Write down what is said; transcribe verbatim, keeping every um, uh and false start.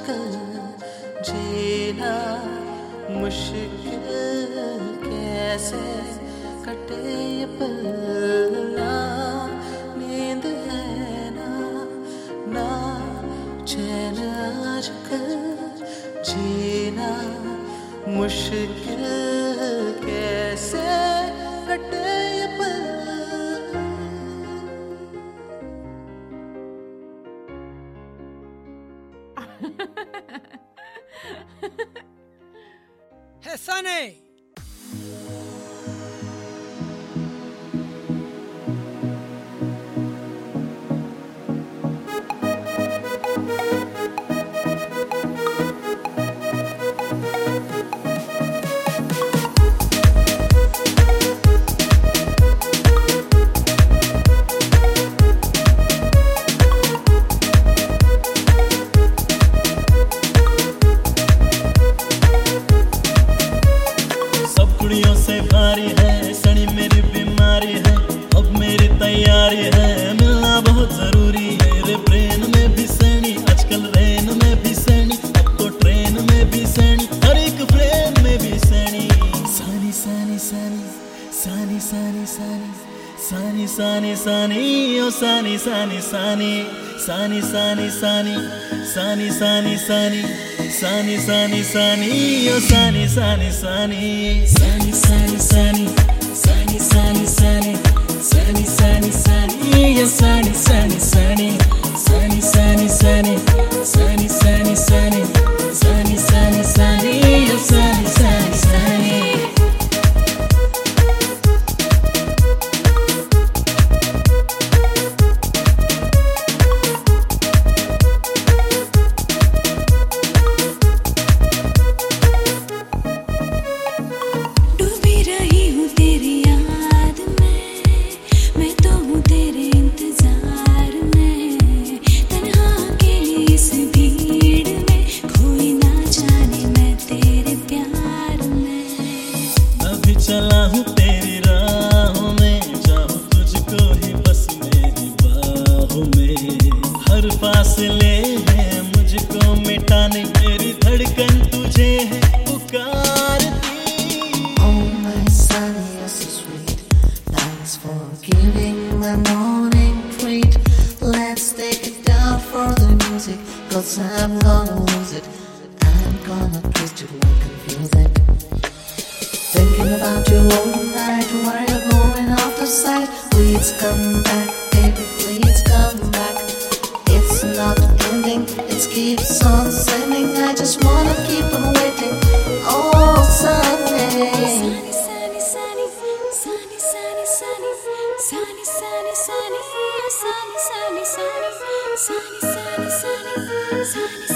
आजकल जीना मुश्किल, कैसे कटे ये पल, ना नींद है ना ना चैन, आजकल जीना मुश्किल, कैसे कटे ये पल। Hey, Sunny! से भारी है सनी मेरी बीमारी है, अब मेरी तैयारी है, मिलना बहुत जरूरी है। रे ब्रेन में भी सनी, आजकल रेन में भी सनी, अब तो ट्रेन में भी सनी, हर एक फ्रेम में भी सनी। सानी सानी सानी सानी सानी सानी सानी सानी सानी ओ सानी सानी सानी सानी सानी सानी सानी सानी सानी सानी सानी सानी ओ सानी सानी सानी सानी सानी सानी सानी सानी सानी सानी सानी सानी ओ सानी सानी सानी सानी सानी सानी सानी सानी सानी सानी सानी सानी ओ सानी सानी सानी। चला हूँ तेरी राहों में, चाहूँ तुझको ही बस मेरी बाहों में, हर फासले हैं मुझको मिटाने, मेरी धड़कन तुझे है पुकारती। Oh my sunny, you're so sweet, thanks for giving my morning treat. Let's take it down for the music, cause I'm gonna lose it, I'm gonna twist it like confuse it. Thinking about you all night, why are you going out of sight? Please come back, baby, please come back. It's not ending, it keeps on sending, I just wanna keep on waiting. Oh, Sunny. Sunny, sunny, sunny, sunny, sunny, sunny, sunny, sunny, sunny, sunny, sunny, sunny, sunny, sunny, sunny, sunny.